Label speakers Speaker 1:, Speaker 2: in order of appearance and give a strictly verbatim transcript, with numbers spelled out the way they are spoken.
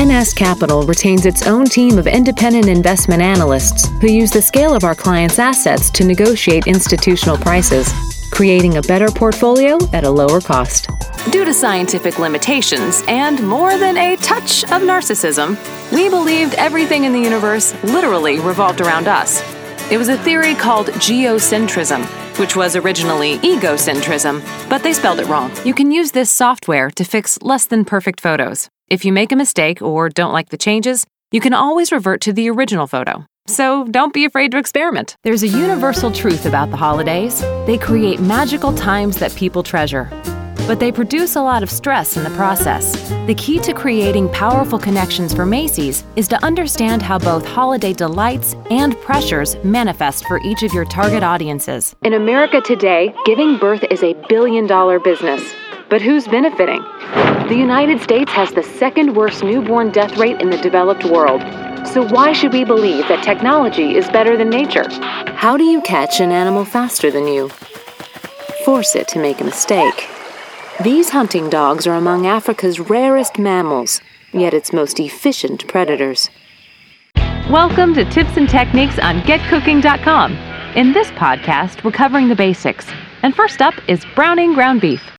Speaker 1: N S Capital retains its own team of independent investment analysts who use the scale of our clients' assets to negotiate institutional prices, creating a better portfolio at a lower cost. Due to scientific limitations and more than a touch of narcissism, we believed everything in the universe literally revolved around us. It was a theory called geocentrism, which was originally egocentrism, but they spelled it wrong. You can use this software to fix less than perfect photos. If you make a mistake or don't like the changes, you can always revert to the original photo. So don't be afraid to experiment. There's a universal truth about the holidays. They create magical times that people treasure. But they produce a lot of stress in the process. The key to creating powerful connections for Macy's is to understand how both holiday delights and pressures manifest for each of your target audiences. In America today, giving birth is a billion-dollar business. But who's benefiting? The United States has the second worst newborn death rate in the developed world. So why should we believe that technology is better than nature? How do you catch an animal faster than you? Force it to make a mistake. These hunting dogs are among Africa's rarest mammals, yet its most efficient predators. Welcome to Tips and Techniques on Get Cooking dot com. In this podcast, we're covering the basics. And first up is browning ground beef.